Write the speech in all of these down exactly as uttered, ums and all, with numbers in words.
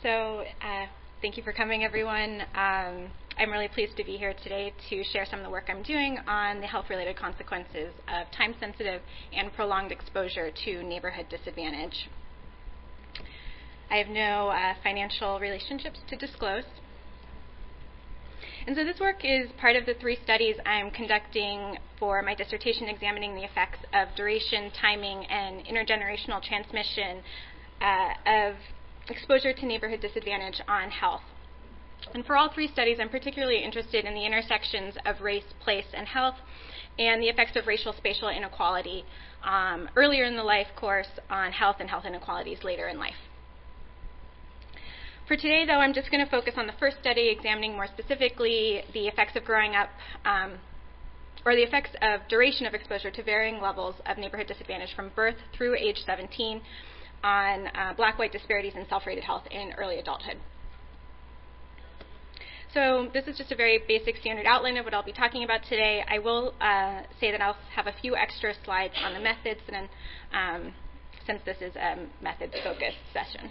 So uh, thank you for coming, everyone. Um, I'm really pleased to be here today to share some of the work I'm doing on the health-related consequences of time-sensitive and prolonged exposure to neighborhood disadvantage. I have no uh, financial relationships to disclose. And so this work is part of the three studies I'm conducting for my dissertation examining the effects of duration, timing, and intergenerational transmission uh, of exposure to neighborhood disadvantage on health. And for all three studies, I'm particularly interested in the intersections of race, place, and health, and the effects of racial spatial inequality um, earlier in the life course on health and health inequalities later in life. For today, though, I'm just going to focus on the first study, examining more specifically the effects of growing up, um, or the effects of duration of exposure to varying levels of neighborhood disadvantage from birth through age seventeen on uh, black-white disparities in self-rated health in early adulthood. So this is just a very basic standard outline of what I'll be talking about today. I will uh, say that I'll have a few extra slides on the methods, and um, since this is a methods-focused session.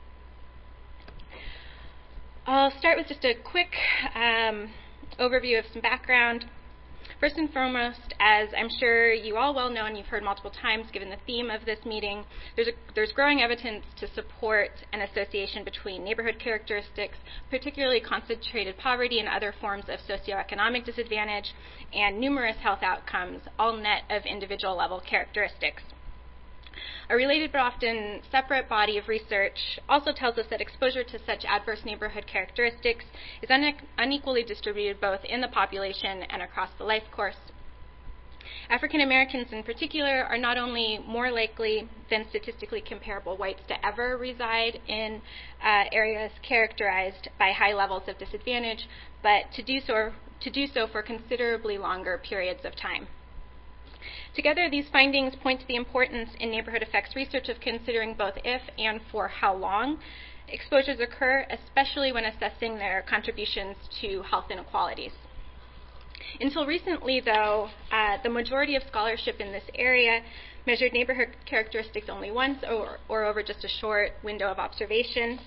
I'll start with just a quick um, overview of some background. First and foremost, as I'm sure you all well know and you've heard multiple times given the theme of this meeting, there's, a, there's growing evidence to support an association between neighborhood characteristics, particularly concentrated poverty and other forms of socioeconomic disadvantage, and numerous health outcomes, all net of individual level characteristics. A related but often separate body of research also tells us that exposure to such adverse neighborhood characteristics is une- unequally distributed both in the population and across the life course. African Americans in particular are not only more likely than statistically comparable whites to ever reside in uh, areas characterized by high levels of disadvantage, but to do so, to do so for considerably longer periods of time. Together, these findings point to the importance in neighborhood effects research of considering both if and for how long exposures occur, especially when assessing their contributions to health inequalities. Until recently, though, uh, the majority of scholarship in this area measured neighborhood characteristics only once or, or over just a short window of observation.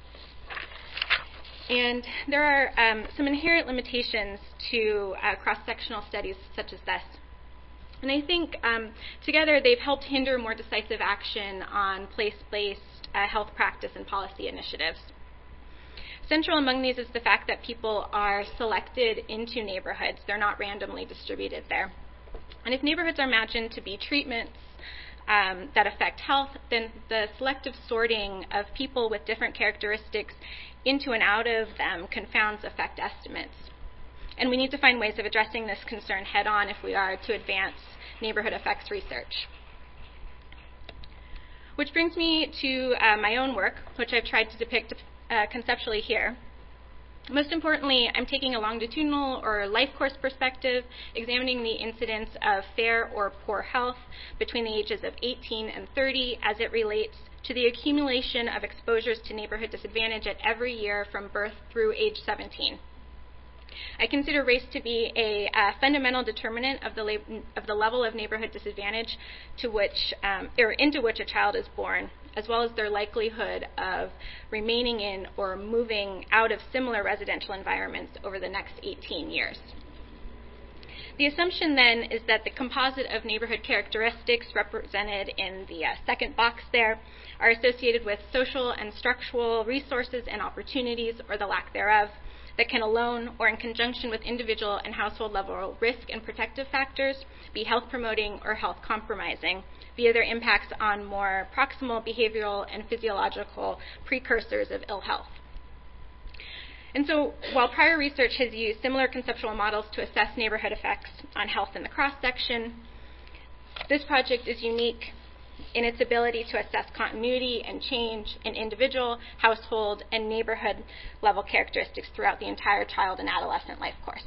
And there are um, some inherent limitations to uh, cross-sectional studies such as this. And I think um, together they've helped hinder more decisive action on place-based uh, health practice and policy initiatives. Central among these is the fact that people are selected into neighborhoods. They're not randomly distributed there. And if neighborhoods are imagined to be treatments um, that affect health, then the selective sorting of people with different characteristics into and out of them confounds effect estimates. And we need to find ways of addressing this concern head-on if we are to advance neighborhood effects research. Which brings me to uh, my own work, which I've tried to depict uh, conceptually here. Most importantly, I'm taking a longitudinal or life course perspective, examining the incidence of fair or poor health between the ages of eighteen and thirty as it relates to the accumulation of exposures to neighborhood disadvantage at every year from birth through age seventeen. I consider race to be a uh, fundamental determinant of the, lab- of the level of neighborhood disadvantage to which, um, or into which a child is born, as well as their likelihood of remaining in or moving out of similar residential environments over the next eighteen years. The assumption then is that the composite of neighborhood characteristics represented in the uh, second box there are associated with social and structural resources and opportunities, or the lack thereof, that can alone or in conjunction with individual and household level risk and protective factors be health promoting or health compromising via their impacts on more proximal behavioral and physiological precursors of ill health. And so while prior research has used similar conceptual models to assess neighborhood effects on health in the cross-section, this project is unique in its ability to assess continuity and change in individual, household, and neighborhood level characteristics throughout the entire child and adolescent life course.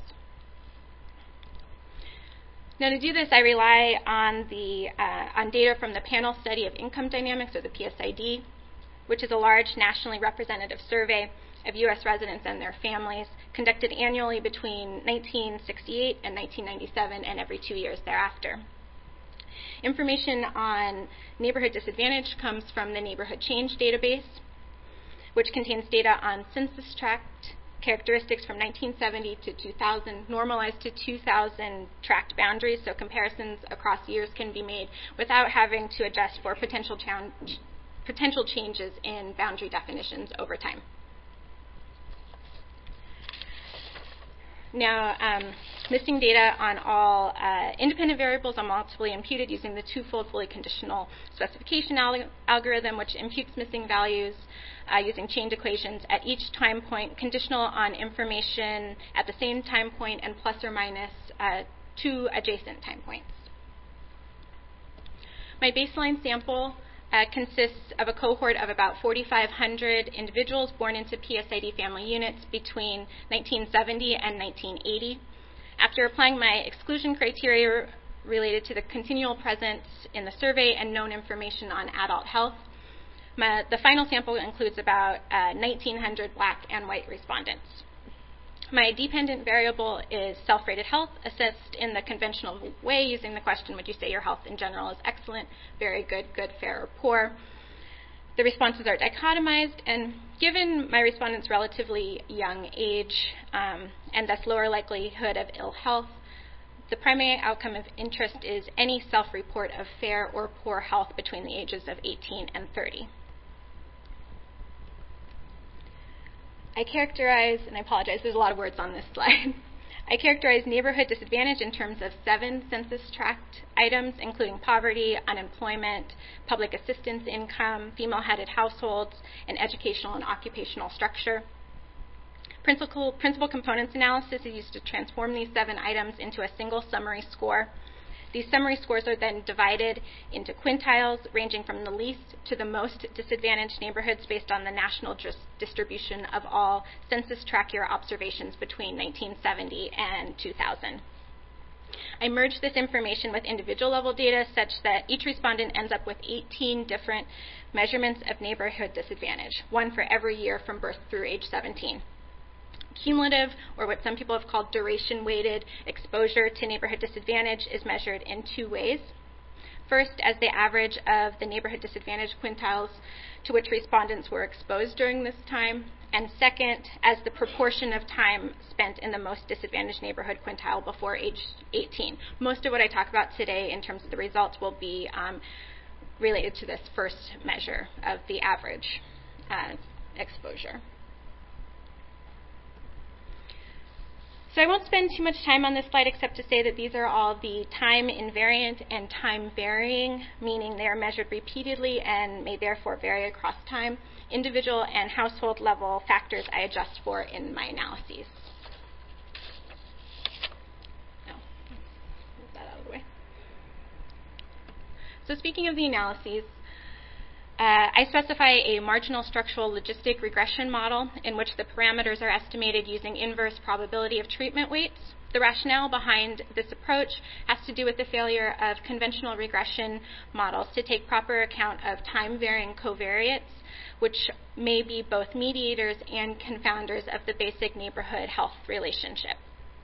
Now, to do this, I rely on the uh, on data from the Panel Study of Income Dynamics, or the P S I D, which is a large nationally representative survey of U S residents and their families, conducted annually between nineteen sixty-eight and nineteen ninety-seven, and every two years thereafter. Information on neighborhood disadvantage comes from the Neighborhood Change database, which contains data on census tract characteristics from nineteen seventy to two thousand, normalized to two thousand tract boundaries, so comparisons across years can be made without having to adjust for potential, ch- potential changes in boundary definitions over time. Now, um, listing data on all uh, independent variables are multiply imputed using the twofold fully conditional specification al- algorithm, which imputes missing values uh, using chained equations at each time point, conditional on information at the same time point and plus or minus uh, two adjacent time points. My baseline sample Uh, consists of a cohort of about forty-five hundred individuals born into P S I D family units between nineteen seventy and nineteen eighty. After applying my exclusion criteria related to the continual presence in the survey and known information on adult health, my, the final sample includes about uh, nineteen hundred black and white respondents. My dependent variable is self-rated health, assessed in the conventional way using the question, would you say your health in general is excellent, very good, good, fair, or poor? The responses are dichotomized, and given my respondents' relatively young age um, and thus lower likelihood of ill health, the primary outcome of interest is any self-report of fair or poor health between the ages of eighteen and thirty. I characterize, and I apologize, there's a lot of words on this slide. I characterize neighborhood disadvantage in terms of seven census tract items, including poverty, unemployment, public assistance income, female-headed households, and educational and occupational structure. Principal, principal components analysis is used to transform these seven items into a single summary score. These summary scores are then divided into quintiles, ranging from the least to the most disadvantaged neighborhoods based on the national dis- distribution of all census tract year observations between nineteen seventy and two thousand. I merged this information with individual level data such that each respondent ends up with eighteen different measurements of neighborhood disadvantage, one for every year from birth through age seventeen. Cumulative, or what some people have called duration-weighted exposure to neighborhood disadvantage, is measured in two ways. First, as the average of the neighborhood disadvantage quintiles to which respondents were exposed during this time, and second, as the proportion of time spent in the most disadvantaged neighborhood quintile before age eighteen. Most of what I talk about today in terms of the results will be um, related to this first measure of the average uh, exposure. So I won't spend too much time on this slide except to say that these are all the time invariant and time varying, meaning they are measured repeatedly and may therefore vary across time, individual and household level factors I adjust for in my analyses. No, move that out of the way. So speaking of the analyses, Uh, I specify a marginal structural logistic regression model in which the parameters are estimated using inverse probability of treatment weights. The rationale behind this approach has to do with the failure of conventional regression models to take proper account of time-varying covariates, which may be both mediators and confounders of the basic neighborhood health relationship.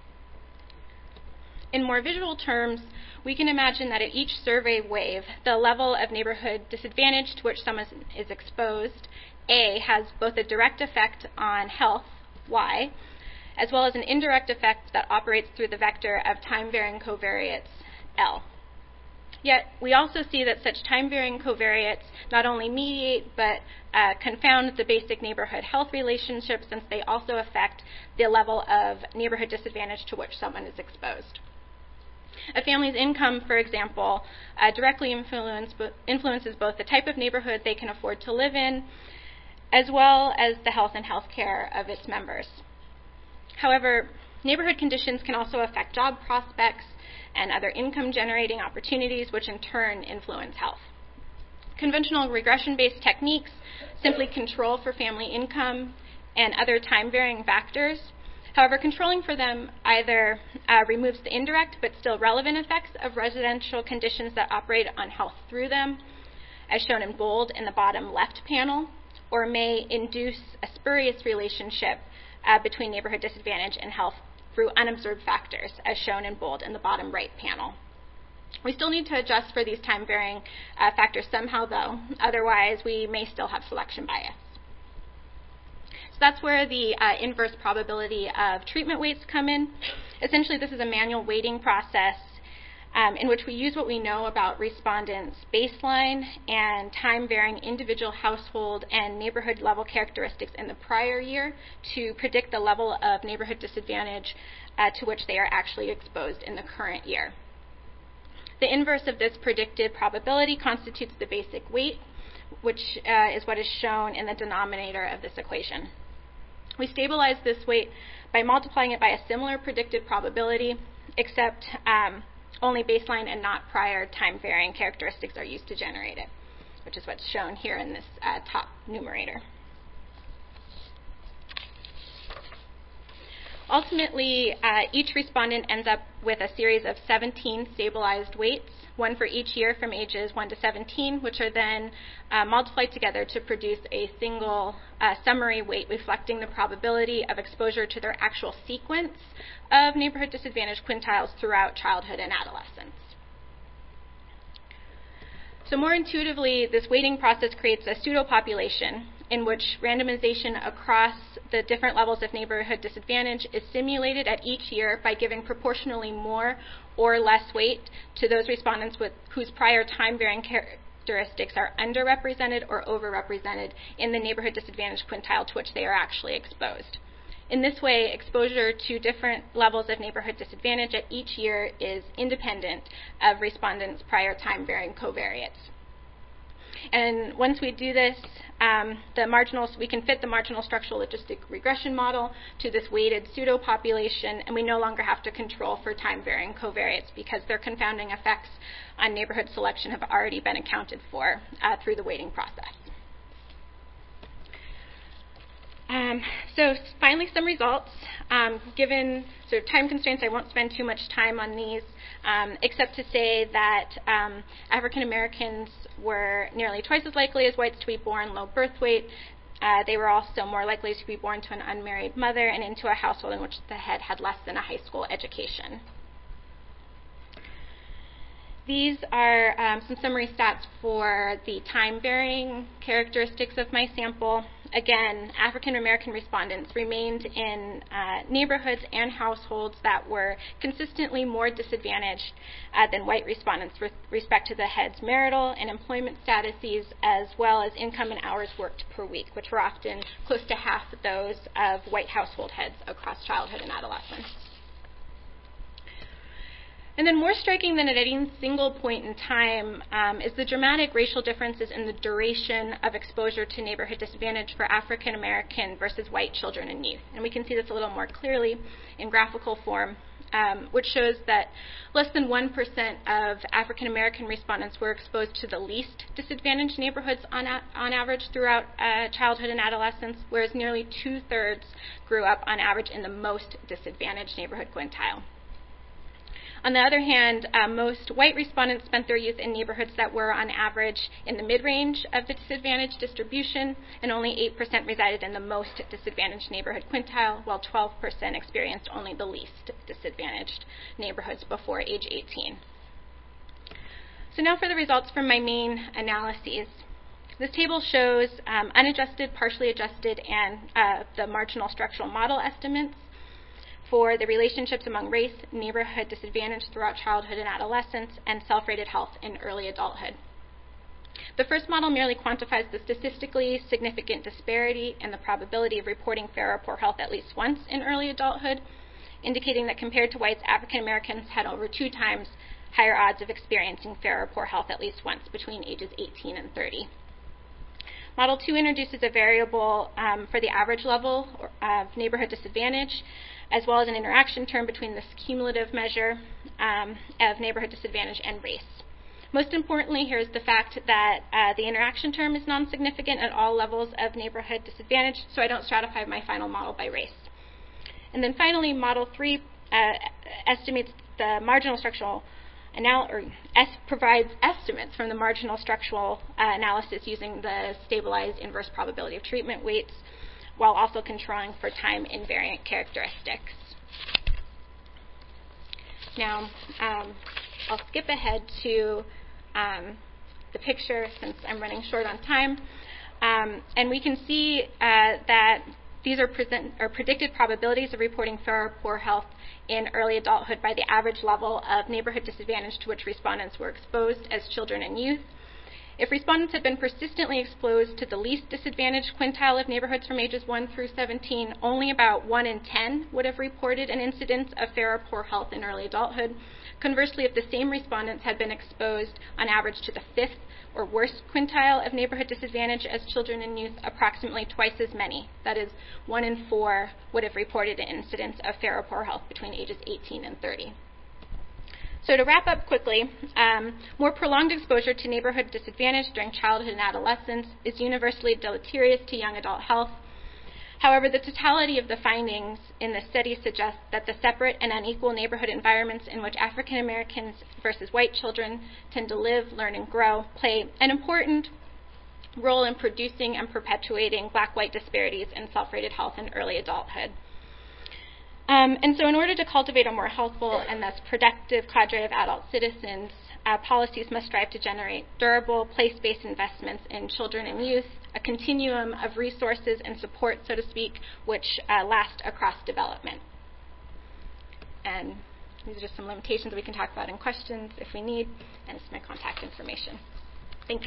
In more visual terms, we can imagine that at each survey wave, the level of neighborhood disadvantage to which someone is exposed, A, has both a direct effect on health, Y, as well as an indirect effect that operates through the vector of time-varying covariates, L. Yet, we also see that such time-varying covariates not only mediate but uh, confound the basic neighborhood health relationship, since they also affect the level of neighborhood disadvantage to which someone is exposed. A family's income, for example, uh, directly influence, influences both the type of neighborhood they can afford to live in, as well as the health and health care of its members. However, neighborhood conditions can also affect job prospects and other income-generating opportunities, which in turn influence health. Conventional regression-based techniques simply control for family income and other time-varying factors. However, controlling for them either uh, removes the indirect but still relevant effects of residential conditions that operate on health through them, as shown in bold in the bottom left panel, or may induce a spurious relationship uh, between neighborhood disadvantage and health through unobserved factors, as shown in bold in the bottom right panel. We still need to adjust for these time-varying uh, factors somehow, though. Otherwise, we may still have selection bias. So that's where the uh, inverse probability of treatment weights come in. Essentially, this is a manual weighting process um, in which we use what we know about respondents' baseline and time-varying individual household and neighborhood level characteristics in the prior year to predict the level of neighborhood disadvantage uh, to which they are actually exposed in the current year. The inverse of this predicted probability constitutes the basic weight, which uh, is what is shown in the denominator of this equation. We stabilize this weight by multiplying it by a similar predicted probability, except um, only baseline and not prior time-varying characteristics are used to generate it, which is what's shown here in this uh, top numerator. Ultimately, uh, each respondent ends up with a series of seventeen stabilized weights, one for each year from ages one to seventeen, which are then uh, multiplied together to produce a single uh, summary weight reflecting the probability of exposure to their actual sequence of neighborhood disadvantage quintiles throughout childhood and adolescence. So more intuitively, this weighting process creates a pseudopopulation in which randomization across the different levels of neighborhood disadvantage is simulated at each year by giving proportionally more or less weight to those respondents with whose prior time-varying characteristics are underrepresented or overrepresented in the neighborhood disadvantage quintile to which they are actually exposed. In this way, exposure to different levels of neighborhood disadvantage at each year is independent of respondents' prior time-varying covariates. And once we do this, um, the marginal, we can fit the marginal structural logistic regression model to this weighted pseudo-population, and we no longer have to control for time-varying covariates because their confounding effects on neighborhood selection have already been accounted for uh, through the weighting process. Um, so finally, some results. Um, given sort of time constraints, I won't spend too much time on these, um, except to say that um, African Americans were nearly twice as likely as whites to be born low birth weight. Uh, they were also more likely to be born to an unmarried mother and into a household in which the head had less than a high school education. These are um, some summary stats for the time-varying characteristics of my sample. Again, African American respondents remained in uh, neighborhoods and households that were consistently more disadvantaged uh, than white respondents with respect to the head's marital and employment statuses, as well as income and hours worked per week, which were often close to half those of white household heads across childhood and adolescence. And then more striking than at any single point in time um, is the dramatic racial differences in the duration of exposure to neighborhood disadvantage for African American versus white children and youth. And we can see this a little more clearly in graphical form, um, which shows that less than one percent of African American respondents were exposed to the least disadvantaged neighborhoods on, a- on average throughout uh, childhood and adolescence, whereas nearly two-thirds grew up on average in the most disadvantaged neighborhood quintile. On the other hand, uh, most white respondents spent their youth in neighborhoods that were on average in the mid-range of the disadvantaged distribution, and only eight percent resided in the most disadvantaged neighborhood quintile, while twelve percent experienced only the least disadvantaged neighborhoods before age eighteen. So now for the results from my main analyses. This table shows um, unadjusted, partially adjusted, and uh, the marginal structural model estimates for the relationships among race, neighborhood disadvantage throughout childhood and adolescence, and self-rated health in early adulthood. The first model merely quantifies the statistically significant disparity in the probability of reporting fair or poor health at least once in early adulthood, indicating that compared to whites, African Americans had over two times higher odds of experiencing fair or poor health at least once between ages eighteen and thirty. Model two introduces a variable um, for the average level of neighborhood disadvantage, as well as an interaction term between this cumulative measure um, of neighborhood disadvantage and race. Most importantly, here's the fact that uh, the interaction term is non-significant at all levels of neighborhood disadvantage, so I don't stratify my final model by race. And then finally, model three uh, estimates the marginal structural Anal- or es- provides estimates from the marginal structural uh, analysis using the stabilized inverse probability of treatment weights, while also controlling for time invariant characteristics. Now, um, I'll skip ahead to um, the picture since I'm running short on time. Um, and we can see uh, that these are, present, are predicted probabilities of reporting fair or poor health in early adulthood by the average level of neighborhood disadvantage to which respondents were exposed as children and youth. If respondents had been persistently exposed to the least disadvantaged quintile of neighborhoods from ages one through seventeen, only about one in ten would have reported an incidence of fair or poor health in early adulthood. Conversely, if the same respondents had been exposed on average to the fifth or worst quintile of neighborhood disadvantage as children and youth, approximately twice as many, that is, one in four, would have reported an incidence of fair or poor health between ages eighteen and thirty. So to wrap up quickly, um, more prolonged exposure to neighborhood disadvantage during childhood and adolescence is universally deleterious to young adult health. However, the totality of the findings in the study suggests that the separate and unequal neighborhood environments in which African Americans versus white children tend to live, learn, and grow play an important role in producing and perpetuating black-white disparities in self-rated health in early adulthood. Um, and so in order to cultivate a more healthful and thus productive cadre of adult citizens, uh, policies must strive to generate durable, place-based investments in children and youth, a continuum of resources and support, so to speak, which uh, last across development. And these are just some limitations we can talk about in questions if we need, and it's my contact information. Thank you.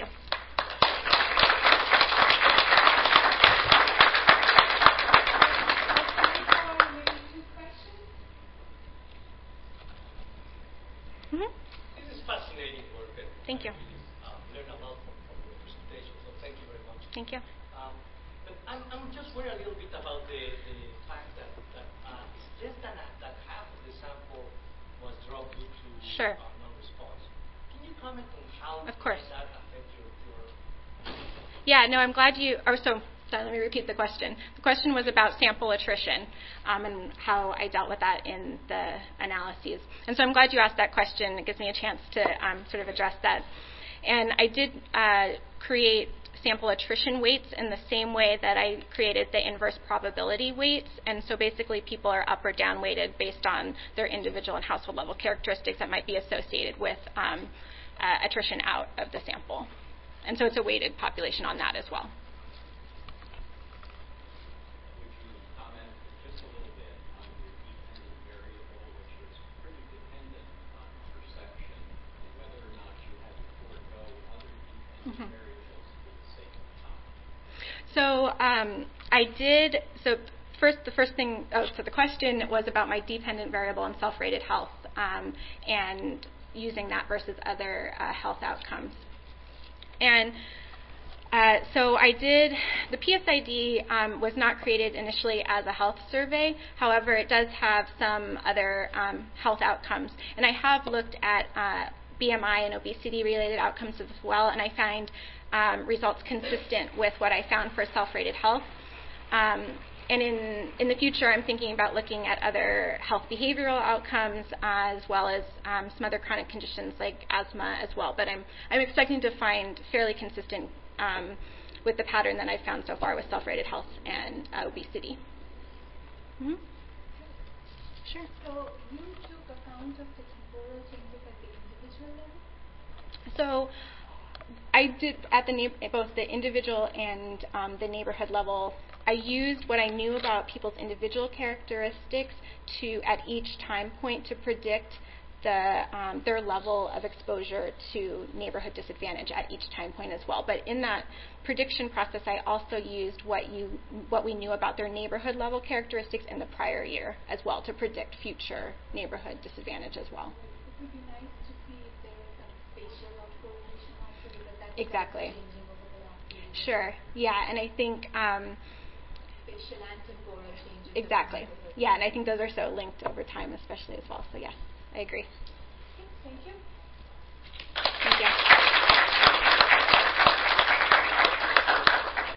Mm-hmm. This is fascinating work. Thank you. I uh, learned a lot from, from your presentation, so thank you very much. Thank you. Um, but I'm, I'm just worried a little bit about the, the fact that, that uh, it's less than a, that half of the sample was dropped due to sure. uh, non-response. Can you comment on how of course. that affect your, your... Yeah, no, I'm glad you... Oh, so... So let me repeat the question. The question was about sample attrition um, and how I dealt with that in the analyses. And so I'm glad you asked that question. It gives me a chance to um, sort of address that. And I did uh, create sample attrition weights in the same way that I created the inverse probability weights. And so basically people are up or down weighted based on their individual and household level characteristics that might be associated with um, uh, attrition out of the sample. And so it's a weighted population on that as well. Mm-hmm. So um, I did, so first, the first thing, oh, so the question was about my dependent variable and self-rated health um, and using that versus other uh, health outcomes. And uh, so I did, the P S I D um, was not created initially as a health survey. However, it does have some other um, health outcomes. And I have looked at uh, B M I and obesity-related outcomes as well, and I find um, results consistent with what I found for self-rated health. Um, and in, in the future, I'm thinking about looking at other health behavioral outcomes as well as um, some other chronic conditions like asthma as well. But I'm, I'm expecting to find fairly consistent um, with the pattern that I've found so far with self-rated health and uh, obesity. Mm-hmm. Sure. So you took account of the temporal changes at the individual level? So I did at the na- both the individual and um, the neighborhood level. I used what I knew about people's individual characteristics to, at each time point, to predict the um, their level of exposure to neighborhood disadvantage at each time point as well. But in that prediction process, I also used what you what we knew about their neighborhood level characteristics in the prior year as well to predict future neighborhood disadvantage as well. It would be nice to see if there is some spatial correlation also, because that's exactly. changing over the last few years. Sure. Yeah, and I think um, spatial and temporal changes. Exactly. Yeah, and I think those are so linked over time, especially as well. So yes, I agree. Okay, thank you.